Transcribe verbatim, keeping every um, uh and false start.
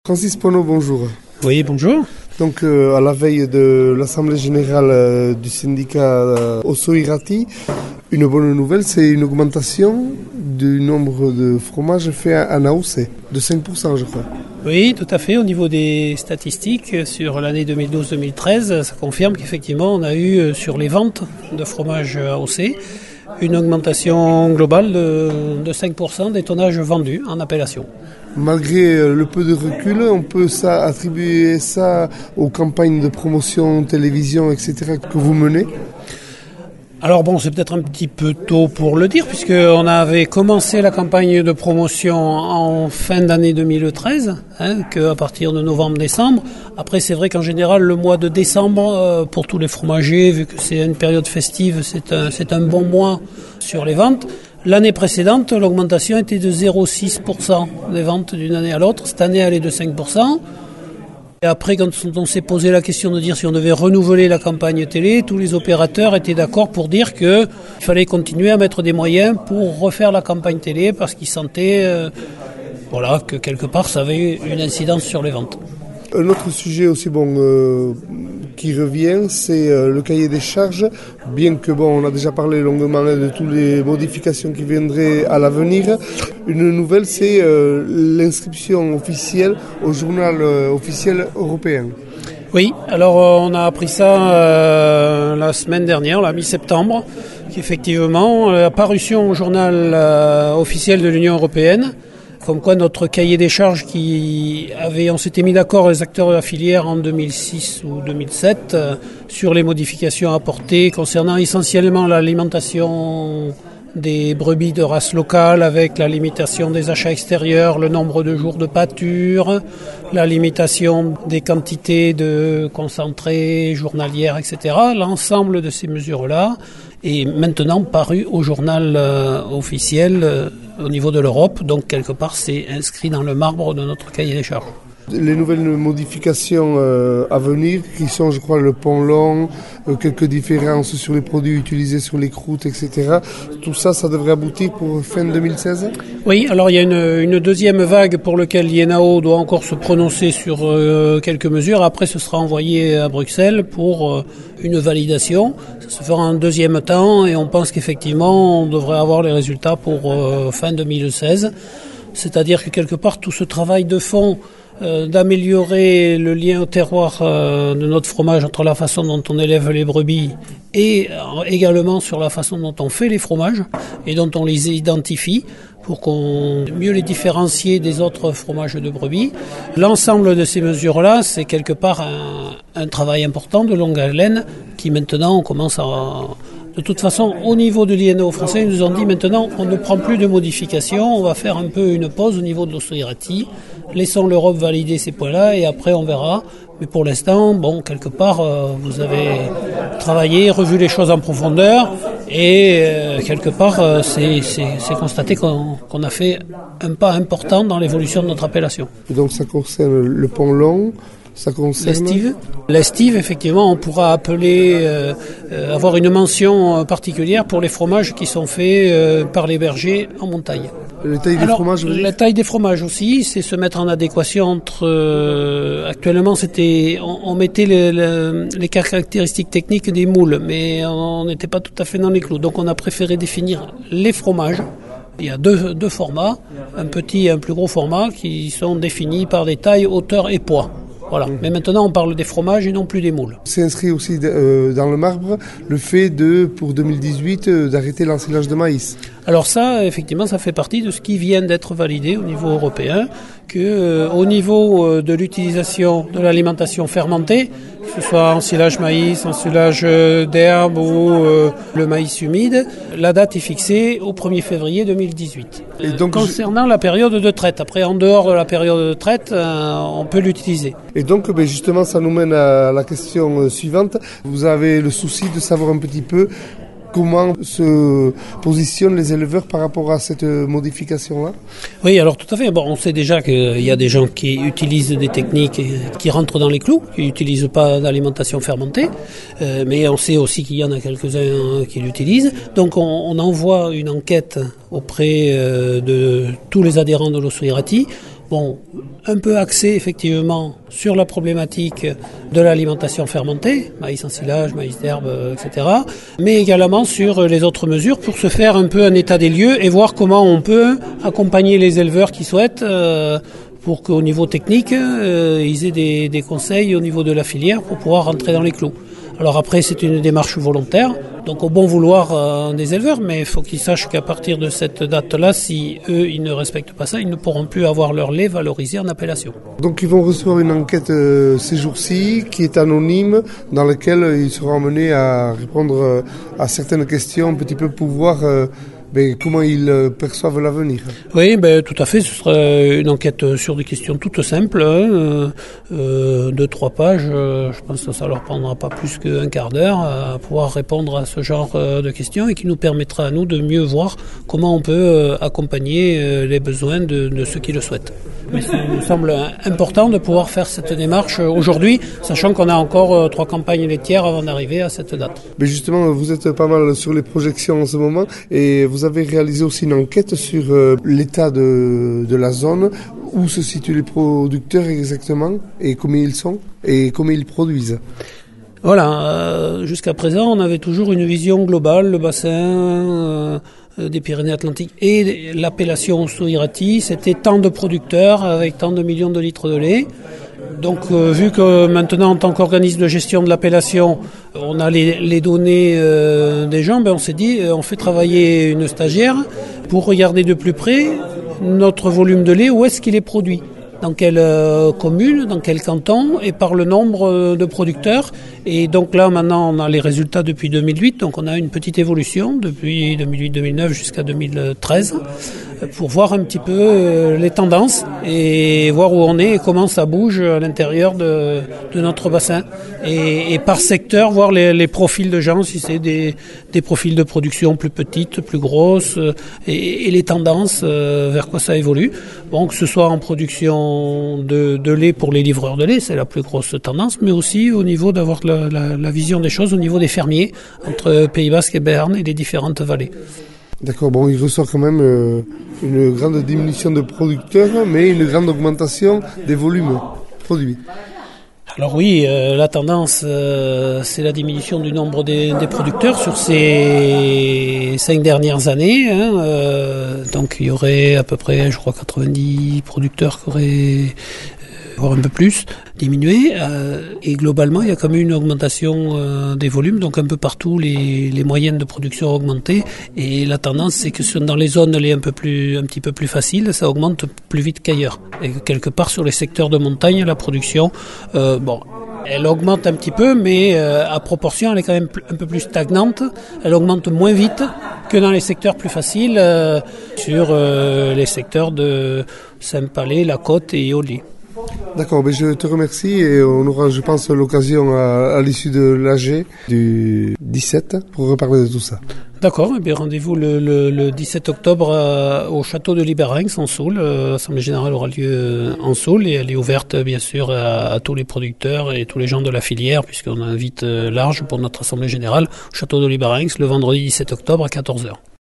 Francis Pono, bonjour. Oui, bonjour. Donc euh, à la veille de l'Assemblée Générale euh, du syndicat euh, Osso-Irati, une bonne nouvelle, c'est une augmentation du nombre de fromages faits en A O C, de cinq pour cent je crois. Oui, tout à fait. Au niveau des statistiques, sur l'année deux mille douze deux mille treize, ça confirme qu'effectivement on a eu sur les ventes de fromage A O C une augmentation globale de, de cinq pour cent des tonnages vendus en appellation. Malgré le peu de recul, on peut ça, attribuer ça aux campagnes de promotion, télévision, et cetera que vous menez ? Alors bon, c'est peut-être un petit peu tôt pour le dire, puisqu'on avait commencé la campagne de promotion en fin d'année deux mille treize, hein, qu'à partir de novembre-décembre. Après, c'est vrai qu'en général, le mois de décembre, euh, pour tous les fromagers, vu que c'est une période festive, c'est un, c'est un bon mois sur les ventes. L'année précédente, l'augmentation était de zéro virgule six pour cent des ventes d'une année à l'autre. Cette année, elle est de cinq pour cent. Et après, quand on s'est posé la question de dire si on devait renouveler la campagne télé, tous les opérateurs étaient d'accord pour dire qu'il fallait continuer à mettre des moyens pour refaire la campagne télé parce qu'ils sentaient euh, voilà, que quelque part ça avait une incidence sur les ventes. Un autre sujet aussi bon euh, qui revient, c'est euh, le cahier des charges. Bien que bon, on a déjà parlé longuement de toutes les modifications qui viendraient à l'avenir. Une nouvelle, c'est euh, l'inscription officielle au journal euh, officiel européen. Oui, alors euh, on a appris ça euh, la semaine dernière, la mi-septembre, qu'effectivement, la parution au journal euh, officiel de l'Union européenne. Comme quoi notre cahier des charges qui avait, on s'était mis d'accord les acteurs de la filière en deux mille six ou deux mille sept euh, sur les modifications apportées concernant essentiellement l'alimentation des brebis de race locale avec la limitation des achats extérieurs, le nombre de jours de pâture, la limitation des quantités de concentrés journalières, et cetera. L'ensemble de ces mesures-là est maintenant paru au journal euh, officiel euh, au niveau de l'Europe. Donc, quelque part, c'est inscrit dans le marbre de notre cahier des charges. Les nouvelles modifications euh, à venir, qui sont, je crois, le pont long, euh, quelques différences sur les produits utilisés sur les croûtes, et cetera. Tout ça, ça devrait aboutir pour fin deux mille seize ? Oui, alors il y a une, une deuxième vague pour laquelle l'I N A O doit encore se prononcer sur euh, quelques mesures. Après, ce sera envoyé à Bruxelles pour euh, une validation. Ça se fera en deuxième temps et on pense qu'effectivement, on devrait avoir les résultats pour euh, fin deux mille seize. C'est-à-dire que quelque part, tout ce travail de fond Euh, d'améliorer le lien au terroir euh, de notre fromage entre la façon dont on élève les brebis et euh, également sur la façon dont on fait les fromages et dont on les identifie pour qu'on mieux les différencier des autres fromages de brebis. L'ensemble de ces mesures-là, c'est quelque part un, un travail important de longue haleine qui maintenant on commence à... De toute façon, au niveau de l'I N A O français, ils nous ont dit maintenant on ne prend plus de modifications, on va faire un peu une pause au niveau de l'Osso-Irati. Laissons l'Europe valider ces points-là et après on verra. Mais pour l'instant, bon, quelque part, euh, vous avez travaillé, revu les choses en profondeur et euh, quelque part, euh, c'est, c'est, c'est constaté qu'on, qu'on a fait un pas important dans l'évolution de notre appellation. Et donc ça concerne le pont long. Ça concerne... L'estive. L'estive, effectivement, on pourra appeler, euh, euh, avoir une mention particulière pour les fromages qui sont faits euh, par les bergers en montagne. La taille des Alors, fromages vous la taille des fromages aussi, c'est se mettre en adéquation entre... Euh, actuellement, c'était, on, on mettait les, les, les caractéristiques techniques des moules, mais on n'était pas tout à fait dans les clous. Donc on a préféré définir les fromages. Il y a deux, deux formats, un petit et un plus gros format, qui sont définis par des tailles, hauteur et poids. Voilà. Mais maintenant, on parle des fromages et non plus des moules. C'est inscrit aussi euh, dans le marbre le fait de, pour deux mille dix-huit, euh, d'arrêter l'ensilage de maïs. Alors ça, effectivement, ça fait partie de ce qui vient d'être validé au niveau européen, que euh, au niveau euh, de l'utilisation de l'alimentation fermentée, que ce soit ensilage maïs, ensilage euh, d'herbe ou euh, le maïs humide, la date est fixée au premier février deux mille dix-huit. Et donc, concernant je... la période de traite. Après, en dehors de la période de traite, euh, on peut l'utiliser. Et donc, ben justement, ça nous mène à la question suivante. Vous avez le souci de savoir un petit peu comment se positionnent les éleveurs par rapport à cette modification-là ? Oui, alors tout à fait. Bon, on sait déjà qu'il y a des gens qui utilisent des techniques qui rentrent dans les clous, qui n'utilisent pas d'alimentation fermentée, euh, mais on sait aussi qu'il y en a quelques-uns qui l'utilisent. Donc on, on envoie une enquête auprès euh, de tous les adhérents de l'Osso-Irati bon, un peu axé effectivement sur la problématique de l'alimentation fermentée, maïs en silage, maïs d'herbe, et cetera, mais également sur les autres mesures pour se faire un peu un état des lieux et voir comment on peut accompagner les éleveurs qui souhaitent euh, pour qu'au niveau technique, euh, ils aient des, des conseils au niveau de la filière pour pouvoir rentrer dans les clous. Alors après, c'est une démarche volontaire, donc au bon vouloir euh, des éleveurs, mais il faut qu'ils sachent qu'à partir de cette date-là, si eux, ils ne respectent pas ça, ils ne pourront plus avoir leur lait valorisé en appellation. Donc ils vont recevoir une enquête euh, ces jours-ci qui est anonyme, dans laquelle ils seront amenés à répondre euh, à certaines questions, un petit peu pour voir euh, ben, comment ils euh, perçoivent l'avenir. Oui, ben, tout à fait, ce sera une enquête sur des questions toutes simples, hein, euh, deux, trois pages, euh, je pense que ça leur prendra pas plus qu'un quart d'heure à pouvoir répondre à ce genre euh, de questions et qui nous permettra à nous de mieux voir comment on peut euh, accompagner euh, les besoins de, de ceux qui le souhaitent. Mais ça nous semble important de pouvoir faire cette démarche aujourd'hui, sachant qu'on a encore euh, trois campagnes laitières avant d'arriver à cette date. Mais justement, vous êtes pas mal sur les projections en ce moment et vous avez réalisé aussi une enquête sur euh, l'état de, de la zone, où se situent les producteurs exactement et combien ils sont et combien ils produisent. Voilà, euh, jusqu'à présent, on avait toujours une vision globale, le bassin euh, des Pyrénées-Atlantiques et l'appellation Souirati, c'était tant de producteurs avec tant de millions de litres de lait. Donc euh, vu que maintenant en tant qu'organisme de gestion de l'appellation, on a les, les données euh, des gens, ben on s'est dit euh, on fait travailler une stagiaire pour regarder de plus près notre volume de lait, où est-ce qu'il est produit. Dans quelle euh, commune, dans quel canton et par le nombre euh, de producteurs. Et donc là maintenant on a les résultats depuis deux mille huit, donc on a une petite évolution depuis deux mille huit deux mille neuf jusqu'à deux mille treize pour voir un petit peu euh, les tendances et voir où on est et comment ça bouge à l'intérieur de, de notre bassin. Et, et par secteur, voir les, les profils de gens, si c'est des, des profils de production plus petites, plus grosses, euh, et, et les tendances euh, vers quoi ça évolue. Bon, que ce soit en production de, de lait pour les livreurs de lait, c'est la plus grosse tendance, mais aussi au niveau d'avoir la, la, la vision des choses au niveau des fermiers, entre Pays Basque et Béarn et les différentes vallées. D'accord, bon, il ressort quand même euh, une grande diminution de producteurs, mais une grande augmentation des volumes produits. Alors oui, euh, la tendance, euh, c'est la diminution du nombre des, des producteurs sur ces cinq dernières années. Hein, euh, donc il y aurait à peu près, je crois, quatre-vingt-dix producteurs qui auraient, euh, voire un peu plus, diminué. Euh, et globalement, il y a quand même une augmentation euh, des volumes. Donc un peu partout, les, les moyennes de production ont augmenté. Et la tendance, c'est que dans les zones les un peu plus, un petit peu plus faciles, ça augmente plus vite qu'ailleurs. Et que quelque part, sur les secteurs de montagne, la production, euh, bon, elle augmente un petit peu, mais euh, à proportion, elle est quand même un peu plus stagnante. Elle augmente moins vite que dans les secteurs plus faciles, euh, sur euh, les secteurs de Saint-Palais, La Côte et Éolie. D'accord, ben je te remercie et on aura, je pense, l'occasion à, à l'issue de l'A G du dix-sept pour reparler de tout ça. D'accord, eh bien rendez-vous le, le, le dix-sept octobre à, au château de Libérinx en Saule. L'Assemblée générale aura lieu en Saule et elle est ouverte bien sûr à, à tous les producteurs et tous les gens de la filière puisqu'on invite large pour notre Assemblée générale au château de Libérinx le vendredi dix-sept octobre à quatorze heures.